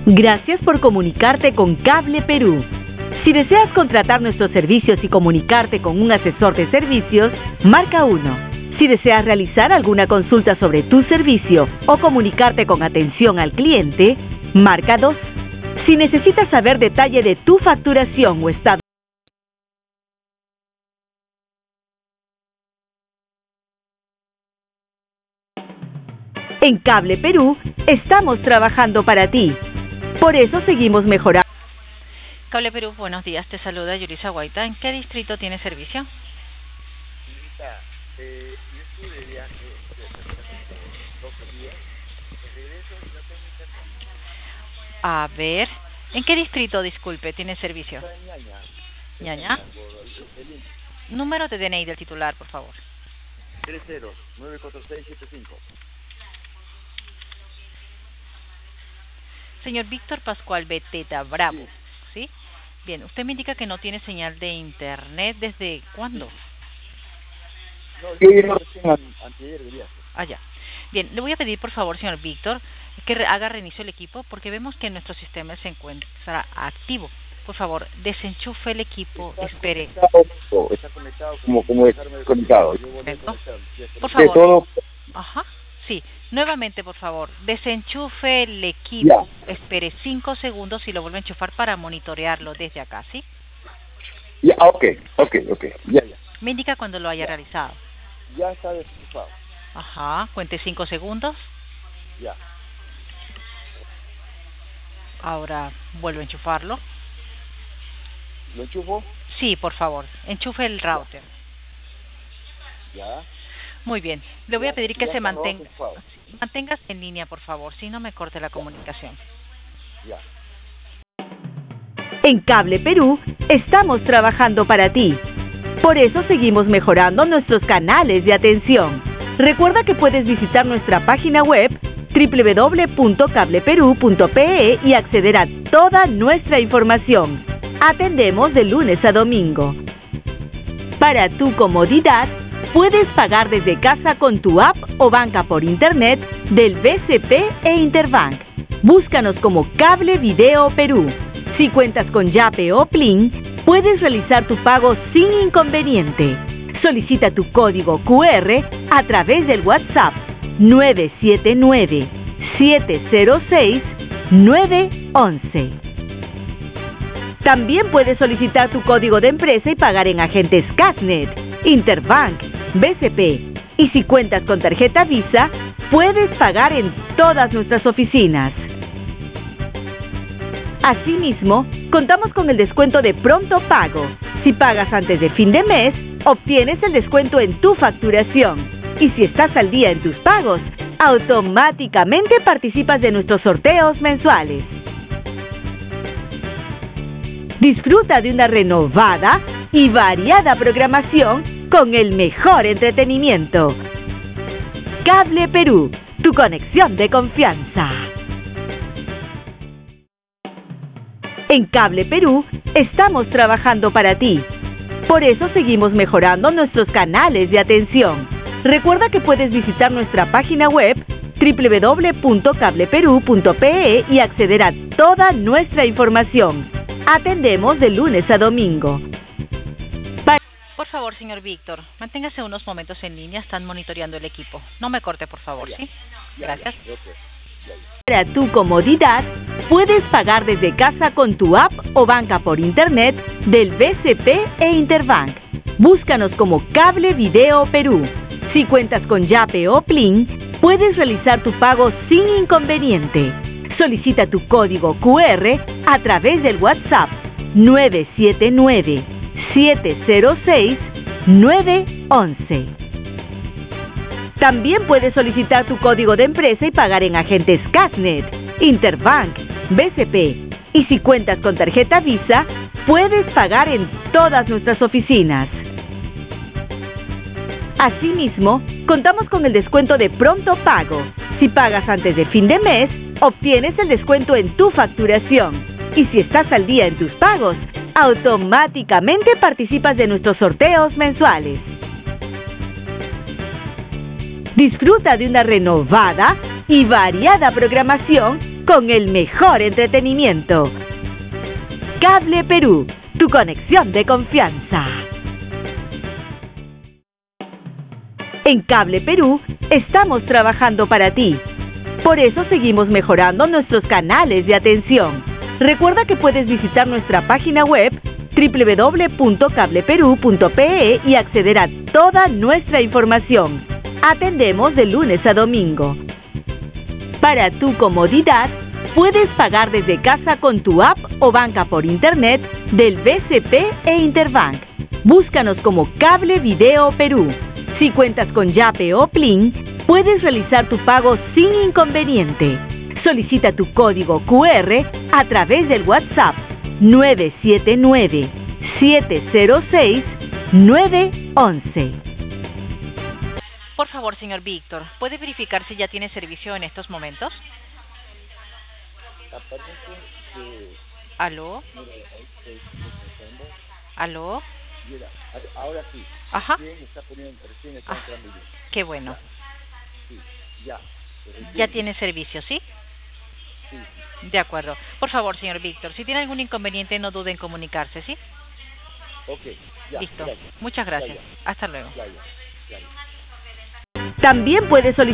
Gracias por comunicarte con Cable Perú. Si deseas contratar nuestros servicios y comunicarte con un asesor de servicios, marca 1. Si deseas realizar alguna consulta sobre tu servicio o comunicarte con atención al cliente, marca 2. Si necesitas saber detalle de tu facturación o estado. En Cable Perú, estamos trabajando para ti. Por eso seguimos mejorando. Cable Perú, buenos días. Te saluda Yurisa Guaita. ¿En qué distrito tiene servicio? Yo estuve de viaje de 12 días. De regreso ya tengo internet. A ver, ¿en qué distrito, disculpe, tiene servicio? Está en Ñaña. Ñaña. Número de DNI del titular, por favor. 30-94675. Señor Víctor Pascual Beteta Bravo, ¿sí? Bien, usted me indica que no tiene señal de internet. ¿Desde cuándo? No, yo llegué recién anteayer de viaje. Ah, ya. Bien, le voy a pedir, por favor, señor Víctor, que haga reinicio el equipo porque vemos que nuestro sistema se encuentra activo. Por favor, desenchufe el equipo, espere. Está conectado como dejarme desconectado. Perfecto. Por favor. Todo. Ajá. Sí, nuevamente, por favor, desenchufe el equipo, espere 5 segundos y lo vuelve a enchufar para monitorearlo desde acá, ¿sí? Ya, ok, ya. Me indica cuando lo haya realizado. Ya está desenchufado. Ajá, cuente 5 segundos. Ya. Ahora vuelve a enchufarlo. ¿Lo enchufo? Sí, por favor, enchufe el router. Ya. Muy bien, le voy a pedir que se mantenga. Manténgase en línea, por favor, si no me corte la comunicación. Ya. En Cable Perú, estamos trabajando para ti. Por eso seguimos mejorando nuestros canales de atención. Recuerda que puedes visitar nuestra página web www.cableperú.pe y acceder a toda nuestra información. Atendemos de lunes a domingo. Para tu comodidad, puedes pagar desde casa con tu app o banca por internet del BCP e Interbank. Búscanos como Cable Video Perú. Si cuentas con Yape o Plin, puedes realizar tu pago sin inconveniente. Solicita tu código QR a través del WhatsApp 979-706-911. También puedes solicitar tu código de empresa y pagar en agentes Casnet, Interbank, BCP. Y si cuentas con tarjeta Visa, puedes pagar en todas nuestras oficinas. Asimismo, contamos con el descuento de pronto pago. Si pagas antes de fin de mes, obtienes el descuento en tu facturación. Y si estás al día en tus pagos, automáticamente participas de nuestros sorteos mensuales. Disfruta de una renovada y variada programación con el mejor entretenimiento. Cable Perú, tu conexión de confianza. En Cable Perú, estamos trabajando para ti. Por eso seguimos mejorando nuestros canales de atención. Recuerda que puedes visitar nuestra página web www.cableperú.pe y acceder a toda nuestra información. Atendemos de lunes a domingo. Por favor, señor Víctor, manténgase unos momentos en línea, están monitoreando el equipo. No me corte, por favor, ¿sí? Gracias. Para tu comodidad, puedes pagar desde casa con tu app o banca por internet del BCP e Interbank. Búscanos como Cable Video Perú. Si cuentas con Yape o Plin, puedes realizar tu pago sin inconveniente. Solicita tu código QR a través del WhatsApp 979-706-911. También puedes solicitar tu código de empresa y pagar en agentes Casnet, Interbank, BCP. Y si cuentas con tarjeta Visa, puedes pagar en todas nuestras oficinas. Asimismo, contamos con el descuento de pronto pago. Si pagas antes de fin de mes, obtienes el descuento en tu facturación. Y si estás al día en tus pagos, automáticamente participas de nuestros sorteos mensuales. Disfruta de una renovada y variada programación con el mejor entretenimiento. Cable Perú, tu conexión de confianza. En Cable Perú estamos trabajando para ti. Por eso seguimos mejorando nuestros canales de atención. Recuerda que puedes visitar nuestra página web www.cableperu.pe y acceder a toda nuestra información. Atendemos de lunes a domingo. Para tu comodidad, puedes pagar desde casa con tu app o banca por internet del BCP e Interbank. Búscanos como Cable Video Perú. Si cuentas con Yape o Plin, puedes realizar tu pago sin inconveniente. Solicita tu código QR a través del WhatsApp 979-706-911. Por favor, señor Víctor, ¿puede verificar si ya tiene servicio en estos momentos? Aparece que... ¿Aló? Mira, ahí estoy pensando. ¿Aló? Mira, ahora sí. Ajá. Recién está entrando bien. Qué bueno. Sí, ya. Ya tiene servicio, ¿sí? Sí. De acuerdo. Por favor, señor Víctor, si tiene algún inconveniente, no dude en comunicarse, ¿sí? Ok, ya. Listo. Gracias. Muchas gracias. Ya. Hasta luego. Ya. También puedes solicitar